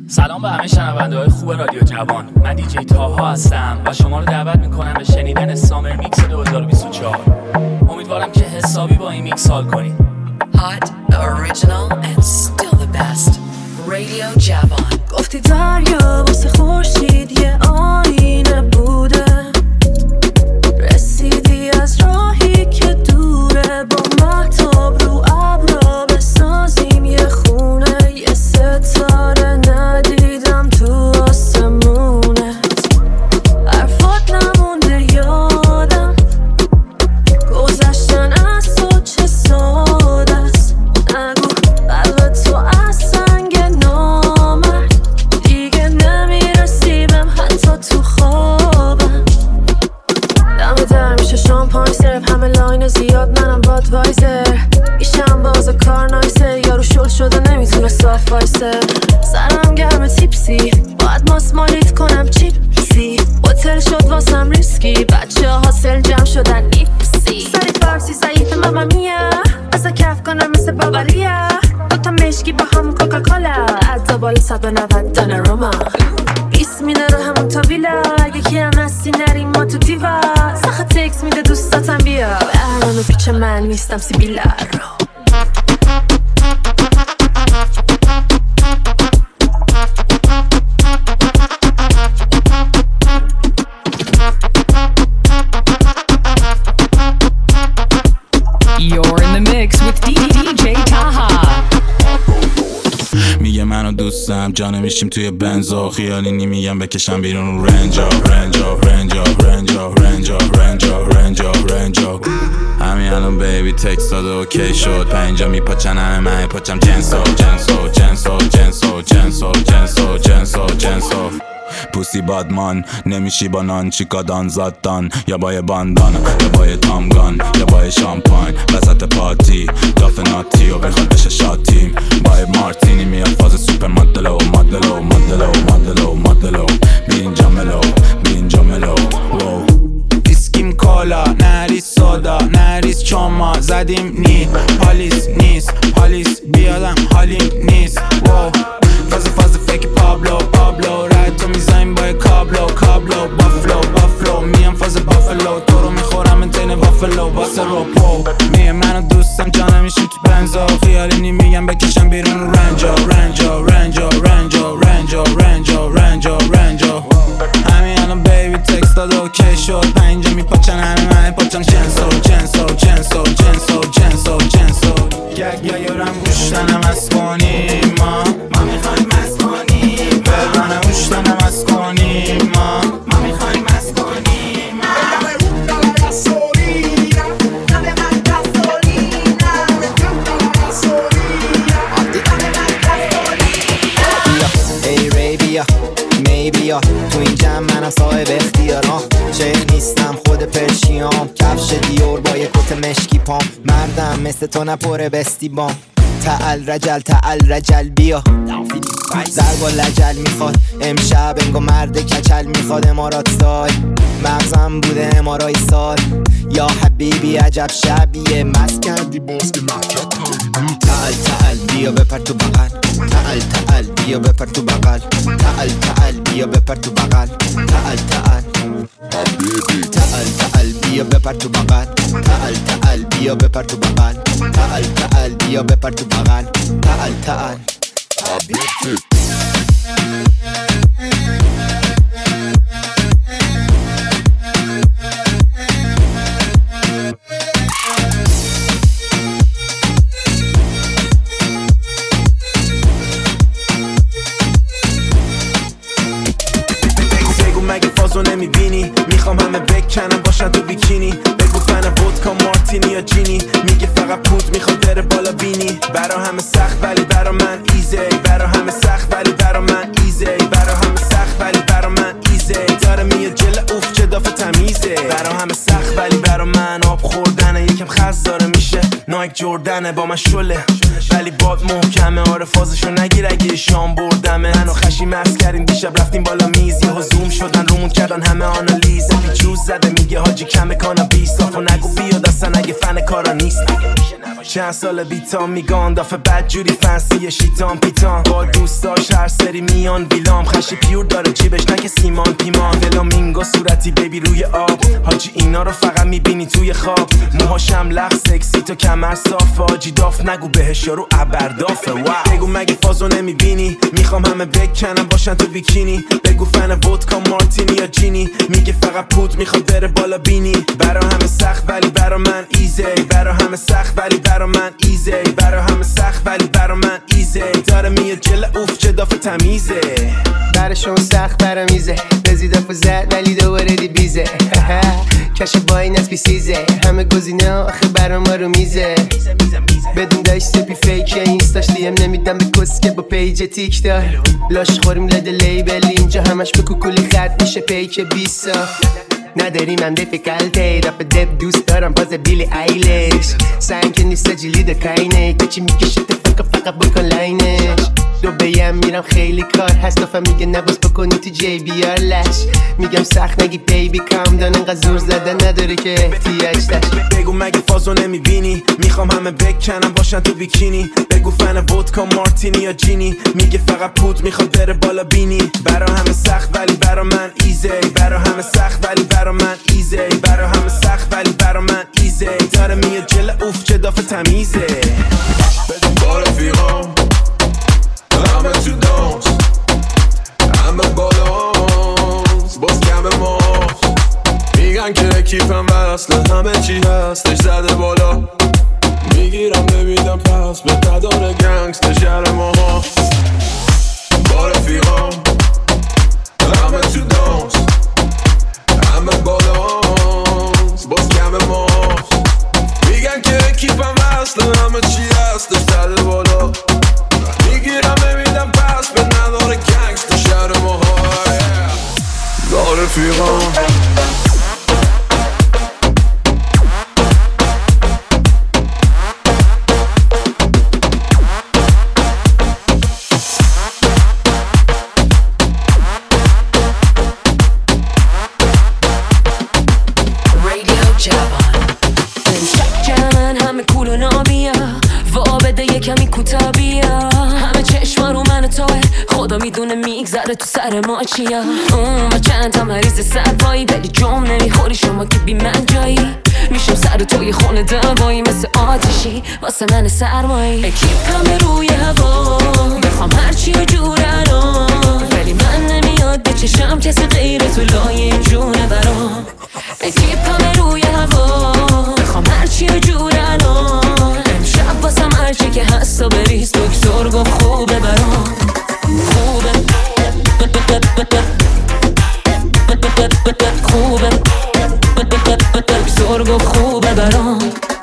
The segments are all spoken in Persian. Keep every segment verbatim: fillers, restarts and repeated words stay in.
سلام به همه شنونده های خوب رادیو جوان. من دیجی تاها هستم و شما رو دعوت میکنم به شنیدن سامر میکس دو هزار و بیست و چهار. امیدوارم که حسابی با این میکس حال کنید. Hot, original and still the best. رادیو جوان. گفتی دریا واسه خورشید یه آینه بوده، رسیدی از راهی که دوره، با مهتاب رو ابرا بسازیم یه خونه، یه ستاره ندیدم تو آسمونت، حرفات نمونده یادم، گذشتن از تو چه ساده است، نگو قلب تو از سنگ نامرد، دیگه نمیرسی بهم حتی تو خوابم، دم در میشه شامپاین سرف، همه لاین زیاد منم بادوایزر، ایشم باز کار نایسه، یارو شل شده نمیتونه صاف وایسه، سرم گرم تیپسی، باید ماسمالیت کنم چیپسی، هتل شد واسم ریسکی، بچه ها حاصل جمع شدن ایپسی، سری فارسی ضعیف ماما میا، بسا کف کنم مثل باوریا، دوتا مشکی با هم کوکاکولا، عدا بالا صد و نود دانه روما، بیس میده رو همون تا ویلا، اگه کی هم هستی نریم ما تو دیوا، سخت تکس میده دوستاتم بیا، برنامه پیچ من نیستم سیبیلا رو. You're in the mix with دی جی Taha. میگه منو دوستم جانه میشیم توی بنزا، خیالی نمیگم بکشم بیرون رنجا رنجا رنجا رنجا رنجا رنجا رنجا رنجا. همین الان بیبی تکست داده اوکی شد، پنجا میپاچن همه من پاچم جنسو جنسو جنسو جنسو جنسو جنسو جنسو جنسو. پوسی بادمان نمیشی با نان، چیکا دان زادان یا با یه باندان یا با یه تامگان یا با یه شامپاین وسط پارتی، دافه ناتی و بخواد بشه شاتیم، با یه مارتینی میاد فاز سوپر مدلو مدلو مدلو مدلو مدلو، بی اینجا ملو بی اینجا ملو. ویسکیم کالا نریس سودا نریس چاما زدیم نی پالیس نیست پالیس بیادم حالیم نیست. واو فاز فاز فیک پابلو پابلو، رد تو میزنیم با کابلو کابلو، بافلو بافلو میام فاز بافلو، تو رو میخورم انتین وافلو واسه روپو. میگه منو دوستم جانم میشیم تو بنزا، خیالی نمیگم بکشم بیرون رنجا رنجا رنجا رنجا رنجا رنجا رنجا رنجا. همین الان بیبی تکست داده اوکی شد، پنجا میپاچن همه من پاچم جنسو جنسو جنسو جنسو جنسو جنسو. گگ یا یارم گوشتنم از کنیم ما ما میخوایم از کنیم، برانه گوشتنم از کنیم ما ما میخوایم از کنیم. ای ری بیا می بیا تو این جمع منم صاحب اختیارم، شیخ نیستم خود پرشیام، کفش دیور با یک کت مشکی پام، مردم مثل تو نپره بستی بام، تعال رجل تعال رجل بیا ضرب و لجل میخواد امشب انگو مرد کچل میخواد، امارات سال مغزم بوده امارای سال، یا حبیبی عجب شبیه مست کردی باز که محکت تعال تعال بیا بپر تو بغل، تعال تعال بیا بپر تو بغل، تعال تعال بیا بپر تو بغل، تعال تعال تعال تعال بیا بپر تو بغل، تعال تعال بیا بپر تو بغل، تعال تعال بیا بپر تو بغل، تعال تعال. بگو مگه فازو نمیبینی، میخوام همه بکنم باشن تو بیکینی، بگو فن ودکا مارتینی یا جینی، میگه فقط پود میخواد بره بالا بینی، برا همه سخت ولی برا من ایزی، برا همه سخت خوردنه با من شله ولی باد محکمه آره فازشو نگیر اگه شام بردمه منو خشی مست کردیم دیشب رفتیم بالا میز یهو زوم شدن رومون کردن همه آنالیز پیچوز زده میگه حاجی کمه کانابیس صافو نگو بیاد اصلا اگه فن کارا نیست چند سال بیتام میگان دافه بد جوری فنسی شیطان پیتان با دوستاش هر سری میان ویلام خشی پیور داره جیبش نکه سیمان پیمان فلامینگو صورتی بیبی روی آب حاجی اینا رو فقط میبینی توی خواب موهاشم لخ سکسی تو کمر صاف حاجی داف نگو بهش یارو ابردافه واو بگو مگه فازو نمیبینی میخوام همه بکنم باشن تو بیکینی بگو فن ودکا مارتینی یا جینی میگه فقط پود میخواد بره بالا بینی برا همه سخت ولی برا من ایزی برا همه سخت ولی برا من ایزی برا همه سخت ولی برا من ایزی داره میاد جل اوف چه دافه تمیزه براشون سخت برا میزه بزید افو زد ولی دوباره دی بیزه کش با این از بیسیزه همه گزینه آخه برا ما رو میزه بدون داشت سپی فیکه اینستاش دیم نمیدم به کسکه با پیج تیک تا لاش خوریم لده لیبل اینجا همش به کوکولی خط میشه پیک بیسا نداریم هم دیفیکالته رپ دب دوست دارم باز بیلی ایلش سنگ که نیست جیلی دا کاینه کچی میکشه تفکا فقط بکن لاینش دو بیم میرم خیلی کار هست دفعه میگه نباز بکنی تو جی بیار لش میگم سخت نگی بیبی کام دان انقدر زور زدن نداره که احتیاج داشت بگو مگه فازو نمیبینی میخوام همه بکنم باشن تو بیکینی بگو فن ودکا مارتینی یا جینی میگه فقط پود میخواد بره بالا بینی برا همه سخت ولی برا من ایزی برا همه سخت ولی برا من ایزی برا همه سخت ولی برا من ایزی داره میاد جل اوف چه دافه تمیزه با رفیقام همه تو دانس همه بالانس باز کم ماست میگن که اکیپم وصله همه چی هستش زده بالا میگیرم نمیدم پس به نداره گنگستر شهر ما با رفیقام همه تو دانس همه بالانس باز کم ماست میگن که اکیپم وصله همه چی هستش زده بالا میگیرم نمیدم پس به نداره گنگستر شهر ما با رفیقام میدونه میگذره تو سر ما چیا اون و چند تا مریض سرپایی ولی جام نمیخوری شما که بی من جایی میشم سر توی خونه دوایی مثل آتشی واسه من سرمایی اکیپ همه روی هوا بخوام هرچی و جورنم ولی من نمیاد به چشم کسی غیر تو لای جونه برام اکیپ همه روی هوا بخوام هرچی و جورنم امشب واسم هرچی که هست و بریز دکتر گفت خوبه برام خوبه خوبه دکتر گفت خوبه برام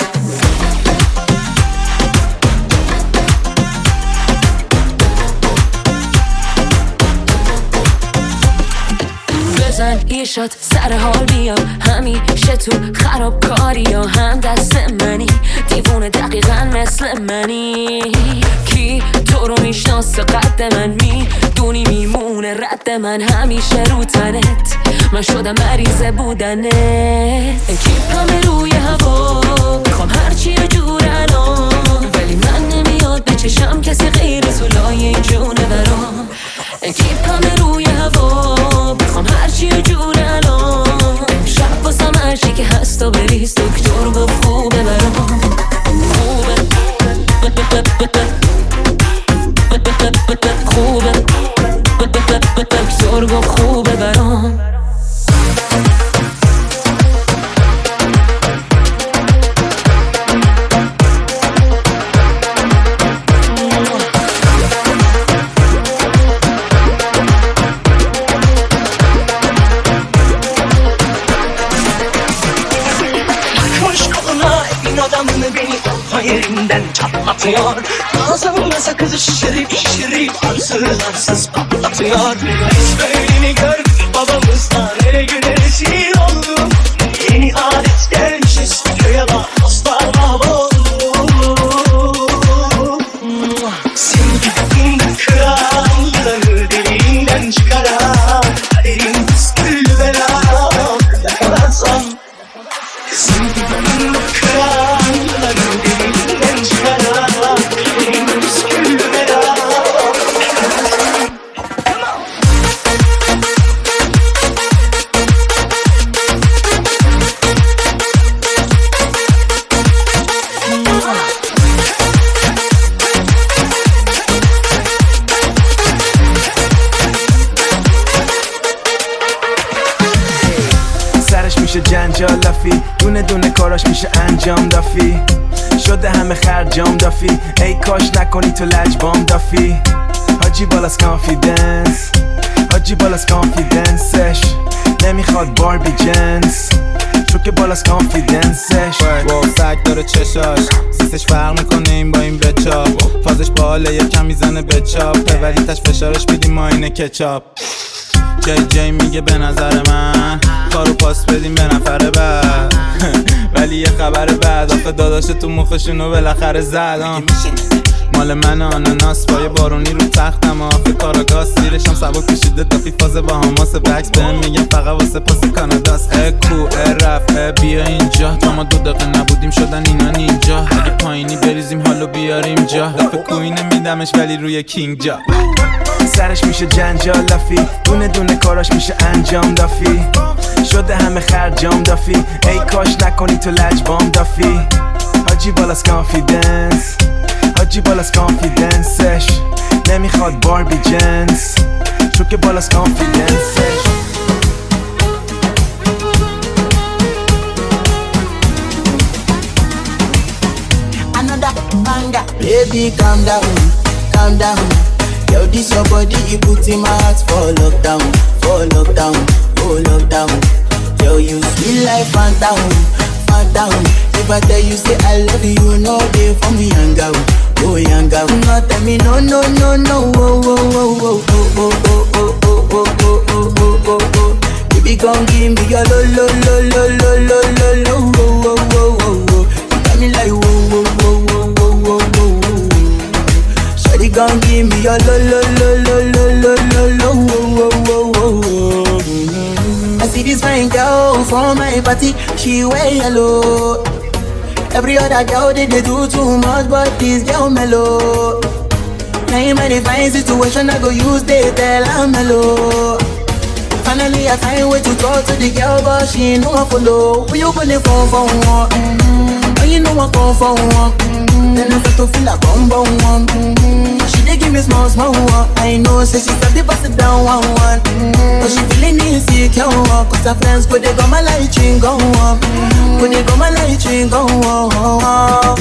بزن یه شات سر حال بیا همیشه تو خرابکاری یا هم دست منی دیوونه دقیقا مثل منی کی تو رو میشناسه قد من میدونی میمونه رد من همیشه رو تنت من شدم مریضه بودنت اکیپ همه روی هوا بخوام هرچی رو جورنم ولی من نمیاد به چشم کسی غیر تو لای این جونه برام اکیپ همه روی هوا بخوام هرچی رو جورنم امشب واسم هرچی که هست و بریز دکتر گفت خوبه برام خوبه خوبه دکتر گفت خوبه برام yerinden çatlatıyor. Ağzımda sakızı şişirip şişirip arsız arsız patlatıyor. Hiç böyleni gördük babamızdan hele güne rezil oldum. Yeni adet gelmişiz köye bak dostlar mahvoldu. جنجالافی، دونه دونه کاراش میشه انجام دافی، شده همه خرجام دافی، ای کاش نکنی تو لجبام دافی. حاجی بالاس کانفیدنس، حاجی بالاس کانفیدنسش، نمیخواد باربی جنس چون که بالاس کانفیدنسش. واو سگ داره چشاش، سیسش فرق میکنه این با این بچاپ، فازش باله یکم میزنه بچاپ، پروریتش فشارش بیدیم ما اینه کچاپ. جی جی میگه به نظر من کارو پاس بدیم به نفر بعد ولی یه خبر بعد آخه داداش تو مخشونو بالاخره زدم. مال من آناناس با یه بارونی رو تختم، آخه کاراگاز سیرشم سبک کشیده دافی فاز با هماس بکس بهم میگم فقط واسه پاس کاناداست. اکو رف بیا اینجا، تا ما دو دقیقه نبودیم شدن اینا نینجا، اگه پایینی بریزیم حالو بیاریم جا، دفعه کوی نمیدمش ولی روی کینگ جا. سرش میشه جنجالافی، دونه دونه کاراش میشه انجام دافی، شده همه خرجام دافی، ای کاش نکنی تو لجبام دافی. حاجی بالاس کانفیدنس، حاجی بالاس کانفیدنسش، نمیخواد باربی جنس چون که بالاس کانفیدنسش. Another banger, baby calm down, calm down. Yo, this your body, you put in my heart for lockdown, for lockdown, oh lockdown. Yo, you sweet like phantom, phantom. If I tell you say I love you, no day for me young girl, oh young girl. No tell me no, no, no, no, oh, oh, oh, oh, oh, oh, oh, oh, oh, oh, oh, oh, oh, oh. Baby, come give me your lo, lo, lo, lo, lo, lo, lo, lo, oh, oh, oh, oh, oh. You got me like whoa, whoa, whoa, whoa, whoa, whoa, whoa. Shawty gon' give me your lo lo lo lo lo lo lo lo wo wo wo wo. I see this fine girl from my party, she wear yellow. Every other girl they, they do too much, but this girl mellow. Now in my fine situation, I go use they tell her mellow. Finally I find way to talk to the girl, but she ain't no one follow. Who you gonna phone for one? Mm-hmm. Oh, you know I come for one. Mm-hmm. Then I start to feel a bum bum one. Mm-hmm. She dey give me small small one. I know, say she start to pass it down one one. Mm-hmm. But she feeling insecure, cause her friends go they go my light ring go on. Go they go my light ring go on.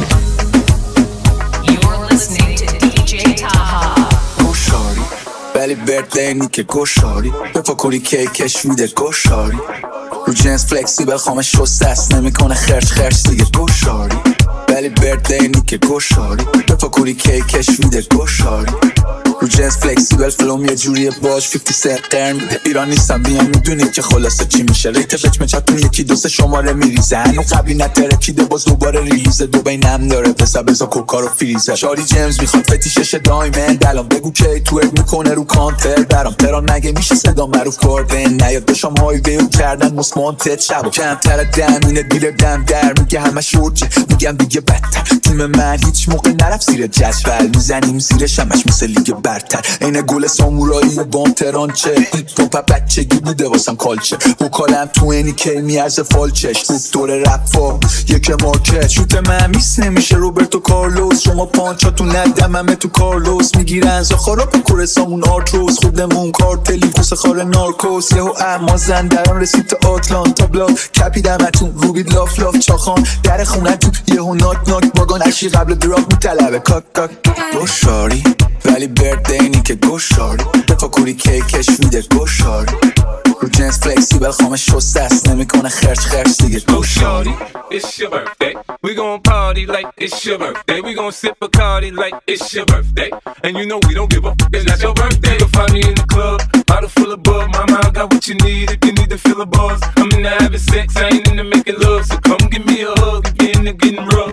You're listening to D J Taha. Goshari, ولی birthday نیکه گوشاری، بفکری کیکش میده گوشاری، رو جنس فلکسیبل خامش شسته است نمیکنه خرچ خرچ دیگه گوشاری، ولی birthday نیکه گوشاری، بفکری کیکش میده گوشاری، رو جنس فلکسیبل فلوم یه جوریه باش پنجاه سنت قرن میده. ایران نیستم بیان میدونی که خلاصه چی میشه، ریت بچ مچتون یکی دو سه شماره میریزه، هنو قبلی نترکیده باز دوباره ریزه، دو بینم داره بسا بزا کوکا رو فریزه. شاری جیمز میخواد فتیشش دایمند، الان بگو کی تو اگ میکنه رو کانتر برام تران نگه میشه صدا معروف کردن، نیاد بشم های ویو کردن مسمانتت شب کمتر دمینه دیل دم در میگه همه شورجه، میگم دیگه بدتر تیم من هیچ موقع نرفت زیر جدول، میزنیم زیرش همش مثل لیگ برتر، این گل سامورایی و بام ترانچه، تو پا بچگی بوده واسم کالچه، وکالم تو اینی که میارز فالچش، دکتر رفا یک مارکت، شوت من میس نمیشه روبرتو کارلوس، شما پانچاتون ندم همه تو کارلوس، میگیرن زخارا پا کورسامون آرتروس، خودمون کارتلی کوس خار نارکوس، یهو اما زندران رسید تا آتلانتا بلاک، کپیدم اتون روبید لاف لاف چاخان، در خونه تو یهو ناک ناک باگان، اشی قبل دراپ میطلبه کاک کاک گوشاری، ولی birthday نیکه گوشاری، بفکری کیکش میده گوشاری، رو جنس فلکسیبل خامش شسته است نمیکنه خرچ خرچ دیگه گوشاری. It's your birthday, we gon' party like it's your birthday, we gon' sip Bacardi like it's your birthday, and you know we don't give a f***, it's not your birthday. You'll find me in the club, bottle full of bug, mama I got what you need if you need to feel a buzz, I'm into having sex, I ain't into making love, so come give me a hug if you're into getting rough.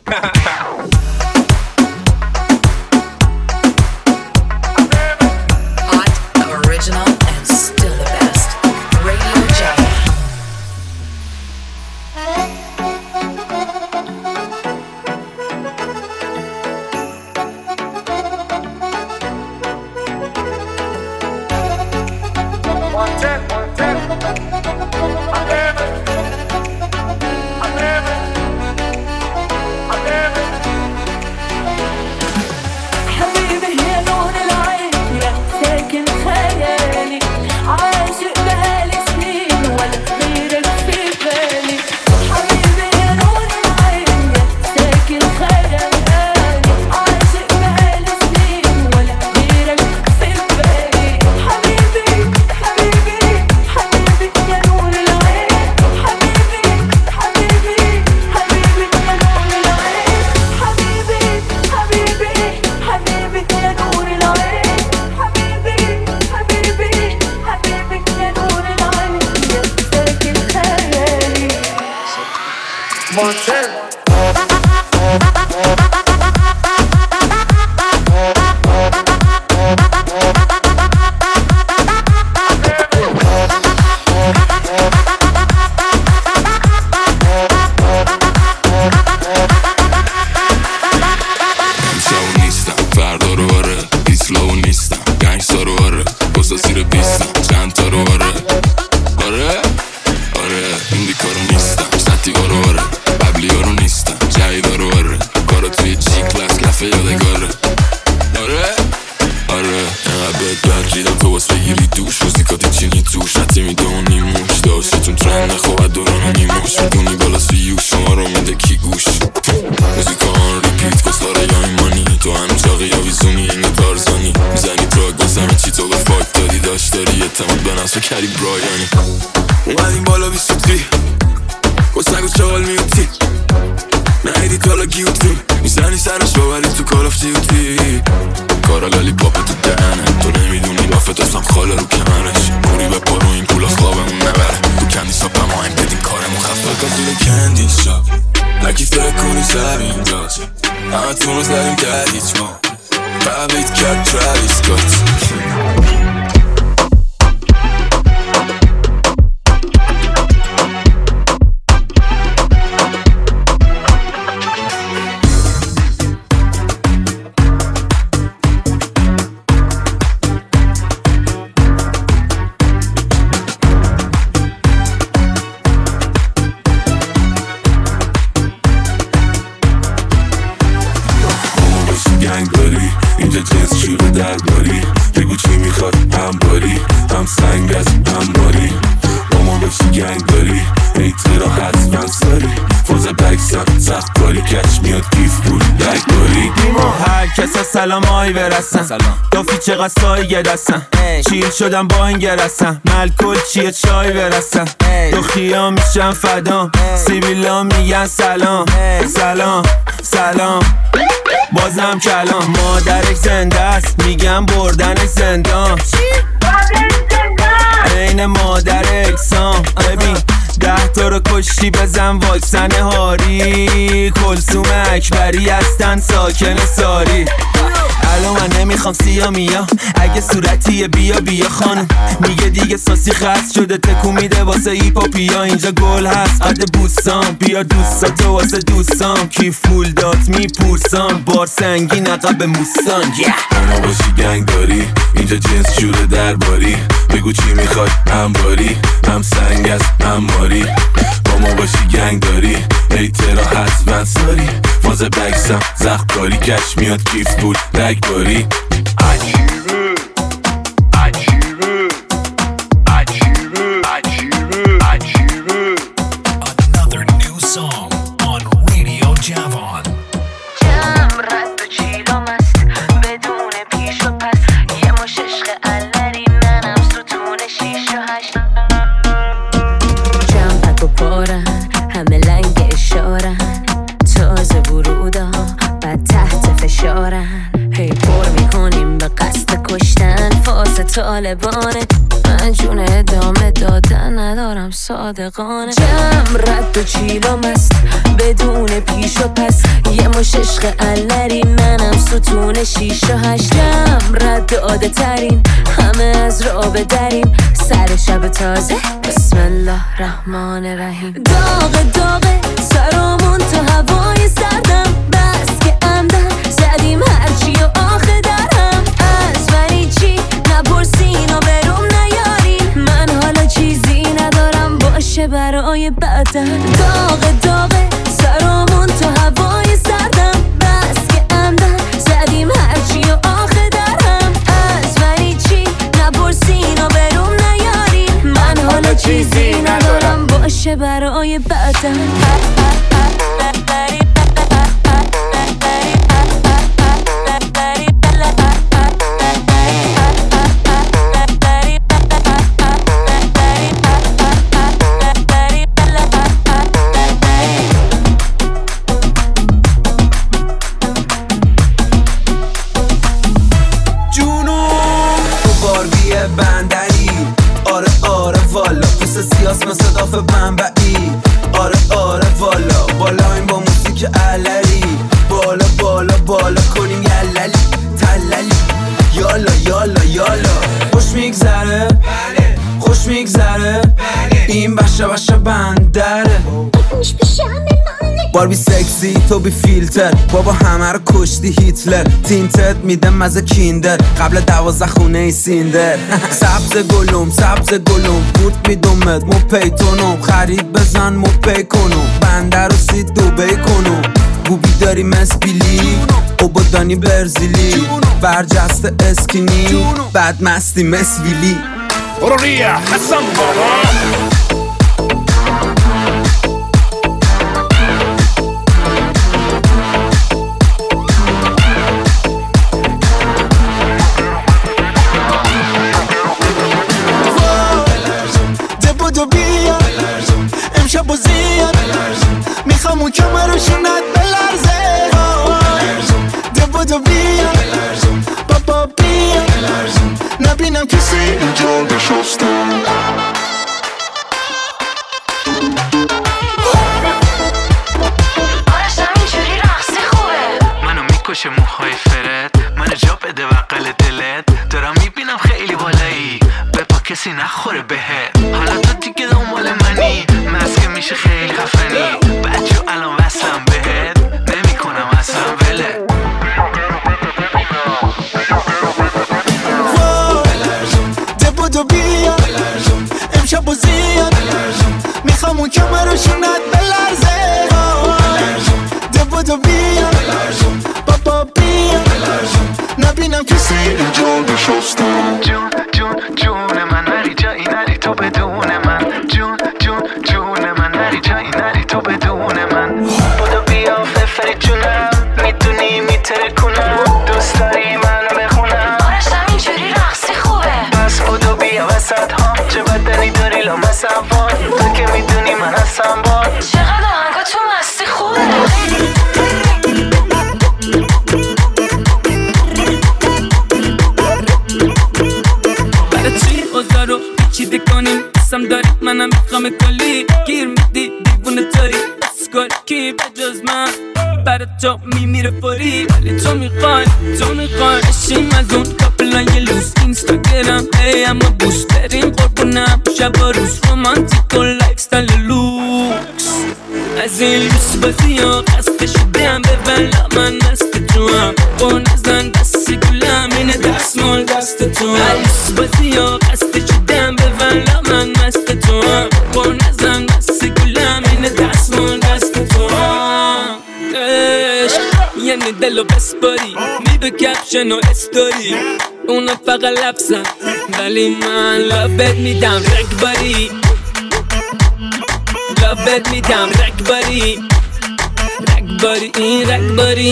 Original and still the best. Radio Java. One ten, one ten. I live it. I live it. مانتن. کری برایانی اومدیم بالا بی سوتی کسنگ و چال میوتی نهیدی تالا گیوتی میزنی سرش باوری تو کار آف دیوتی کارا لالی پاپ تو دهنه تو نمیدونی لافت هستم خاله رو کمرش موری به پارو این پول از خوابمون نبره تو کندی ساپ هم آهنگ بدیم کارمون خفه کازونه کندی شاب لکی فره کنی سر اینجاست همه تون رو زدیم در هیچ ما بابیت کرد تراویس کات اینجا جنس شروع درباری بگو چی میخواد هم باری هم سنگ از هم باری با ما بشی گنگ داری ایت را حتما ساری فوز بکسم سخت کاری کش میاد کیف بود بک باری دیما هر کسا سلام آی برسن دافی چقدر سایه دستن چیل شدم با این گرسن ملکل چیه چای برسن دختیا میشن فدام سیبیلا میگن سلام سلام سلام بازم کلام مادرک زنده است میگم بردنش زندان این مادر اکسام ببین ده تا رو کشتی بزن واکسن هاری کلثوم اکبری هستن ساکن ساری الان من نمیخوام سیا میا اگه صورتیه بیا بیا خانم میگه دیگه ساسی خست شده تکو میده واسه ایپاپیا اینجا گل هست قد بوسام بیا دوستاتو واسه دوستام کی فول دات میپورسام بار سنگین عقب موسان اما باشی گنگ داری اینجا جنس جوره درباری بگو چی میخواد هم باری هم سنگ از هم باری با ما باشی گنگ داری ایترا حتما ساری فاز بکسم زخم کاری کش میاد کیف بود لک باری عجیبه عجیبه عجیبه عجیبه عجیبه Another new song on Radio Javon. جم رد و چیلم است بدون پیش و پس یه مش عشق الری منم ستون شیش و هشت جم پک و پارن همه لنگ اشارن تازه ورودا بعد تحت فشارن هی پر میکنیم به قصد کشتن فاز طالبانه من جون ادامه دادن ندارم صادقانه جم رد و چیلم است بدون پیش و پس یه مش عشق الری منم ستون شیش و هشتم رد عاده ترین همه از رابه دریم سر شب تازه بسم الله رحمان رحیم داغ داغه سرامون تا هوای سردم بس که عمدن زدیم هرچی و آخه درهم از منی چی نپرسین و بروم نیارین من حالا چیزی ندارم باشه برای بعدن داغ داغه سرامون تا هوای سردم بس که عمدن زدیم هرچی و آخه درهم از منی چی نپرسین و بروم نیارین من حالا چیزی ندارم باشه برای بعدن سیاس مثل داف بنبعی آره آره والا بالا یالا خوش میگذره خوش میگذره این بشه بشه بندره باربی سکسی تو بی فیلتر بابا همه رو کشتی هیتلر تینتت میده مزه کیندر قبل دوازده خونه ای سیندر سبز گلوم سبز گلوم بود میدومت مو پیتونم خرید بزن مو پی کنم بنده رو سید دوبی کنم گوبی داری مسبیلی اوبادانی برزیلی برجسته اسکینی بد مستی مسویلی برو ریا حسن بابا امشب و زیاد میخوام اون کمرشونت بلرزه ده بودو بیا بابا بیا نبینم کسی اینجا نشسته آرشم اینجوری رقصی خوبه منو میکشه موهای فرد منو جا بده بقل دلت دارم میبینم خیلی بالایی بپا کسی نخوره بهت حالا تو دیگه دنبال منی مسکه میشه خیلی خفنی بچه الان وصلم بهت نمی کنم اصلا وله ده بودو بیا امشب و زیاد میخوام اون کمرشونت بلرزه ده بودو بیا بابا بیا نبینم کسی اینجا نشسته جون جون جون من نری جایی نری تو بدون من جون جون جون من نری جایی نری تو بدون من بودو بیا ففری جونم میدونی میتره کنم دوست داری منو بخونم آرشم اینجوری رقصی خوبه پس بودو بیا وسط ها چه بدنی داری لامسم وان تو که میدونی من هستم بان چقدر آهنگا تو مستی خوبه رو چیده کنیم قسم داری منم میخوام کلی گیر میدی دیوونه تاری اسکال کی بجز من برای تو میمیره فوری ولی تو میخوای تو میخوای اشیم از اون کپلان یه لوس اینستاگرام ای اما بوست بریم قربونم شب و روز رومانتیک و لایف ستایل لوکس از این لوس بازی ها خسته شدم به بلا من مست تو هم با نزن دست گلم اینه دست مال دست تو هم لوس بازی ها خسته شدم به بلا من مست تو هم با نزن دست گلم اینه دست مال دست تو هم یعنی دلو بسپاری می به کپشن و استوری اونا فقط لفظن ولی من لابت میدم رگباری لابت میدم رگباری رگباری این رگباری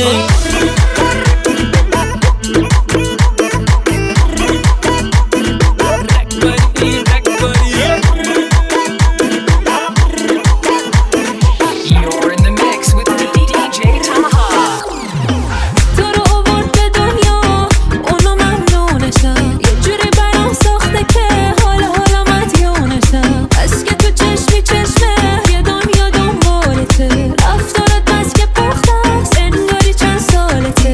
رفتارت بس که پخته است انگاری چند سالته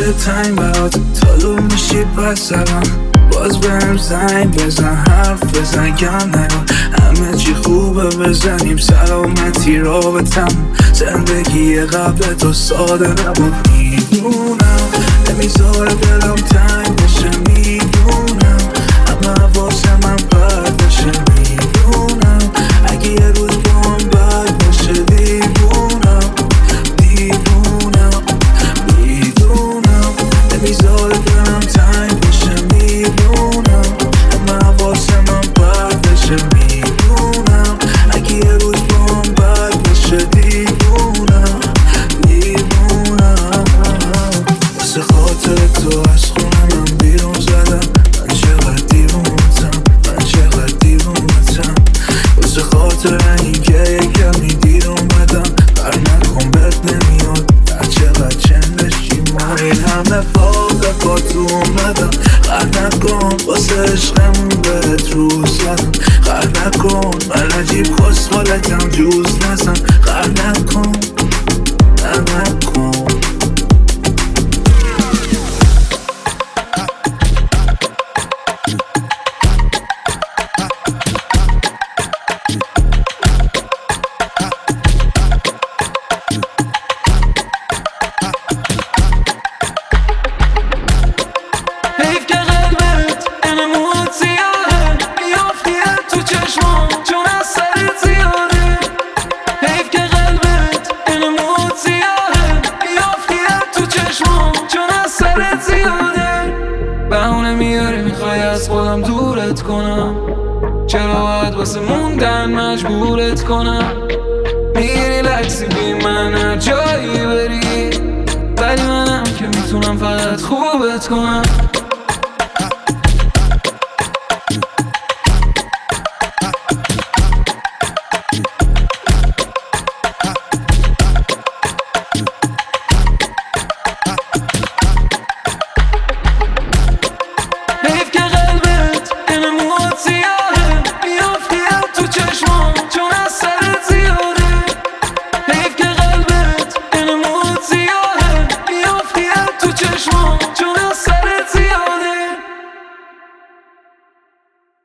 خاطر تنگ برات تالو میشی پس سرم باز بهم زنگ بزن حرف بزن گم نگم همه چی خوبه بزنیم سلامتی رابطم زندگی قبل تو ساده نبود میدونم نمیذاره دلم تنگ بشه میدونم همه واسه من بد بشه میدونم اگه یه روز با هم بد بشه دیوونم دیوونم میدونم نمیذاره دلم تنگ بشه میدونم همه واسه من بد بشه میدونم اگه یه روز با هم بد بشه دیوونم دیوونم واسه خاطر تو از خونه من بیرون زدم من چقدر دیوونتم من چقدر دیوونتم واسه خاطر این که یکم میدیر اومدم بر نکن بهت نمیاد هر چقدر چندشی ما این همه فاقه با تو اومدم خر نکن واسه عشقمون بهت روز زدم خر نکن من عجیب خوشحالتم جوز نزن خر نکن نه نکن حیف که قلبت این موت زیاده میافتیه تو چشمام چون از سرت زیاده حیف که قلبت این موت زیاده میافتیه تو چشمام چون از سرت زیاده بهونه میاری میخوای از خودم دورت کنم چرا باید واسه موندن مجبورت کنم میری لکسی بی من هر جایی بری ولی منم که میتونم فقط خوبت کنم